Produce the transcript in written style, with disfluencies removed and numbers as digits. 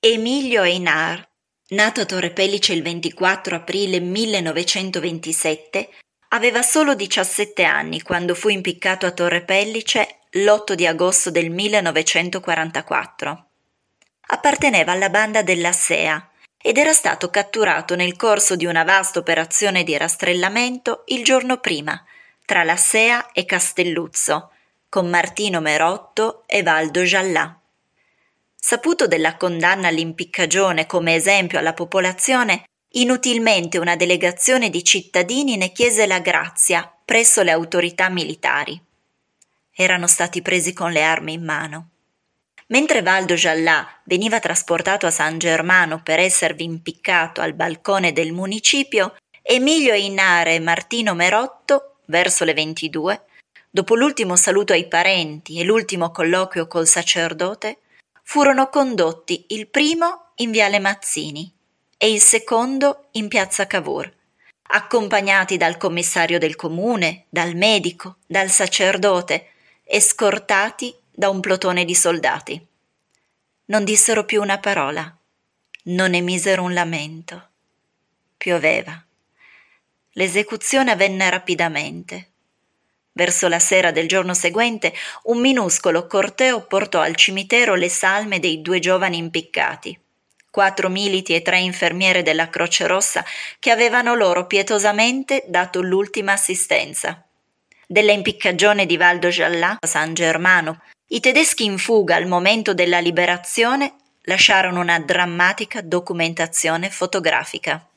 Emilio Einar, nato a Torre Pellice il 24 aprile 1927, aveva solo 17 anni quando fu impiccato a Torre Pellice l'8 di agosto del 1944. Apparteneva alla banda della SEA ed era stato catturato nel corso di una vasta operazione di rastrellamento il giorno prima, tra la SEA e Castelluzzo, con Martino Merotto e Valdo Giallà. Saputo della condanna all'impiccagione come esempio alla popolazione, inutilmente una delegazione di cittadini ne chiese la grazia presso le autorità militari. Erano stati presi con le armi in mano. Mentre Valdo Giallà veniva trasportato a San Germano per esservi impiccato al balcone del municipio, Emilio Einar e Martino Merotto, verso le 22, dopo l'ultimo saluto ai parenti e l'ultimo colloquio col sacerdote, furono condotti il primo in Viale Mazzini e il secondo in Piazza Cavour, accompagnati dal commissario del comune, dal medico, dal sacerdote e scortati da un plotone di soldati. Non dissero più una parola, non emisero un lamento. Pioveva. L'esecuzione avvenne rapidamente. Verso la sera del giorno seguente, un minuscolo corteo portò al cimitero le salme dei 2 giovani impiccati, 4 militi e 3 infermiere della Croce Rossa che avevano loro pietosamente dato l'ultima assistenza. Della impiccagione di Valdo Giallà a San Germano, i tedeschi in fuga al momento della liberazione lasciarono una drammatica documentazione fotografica.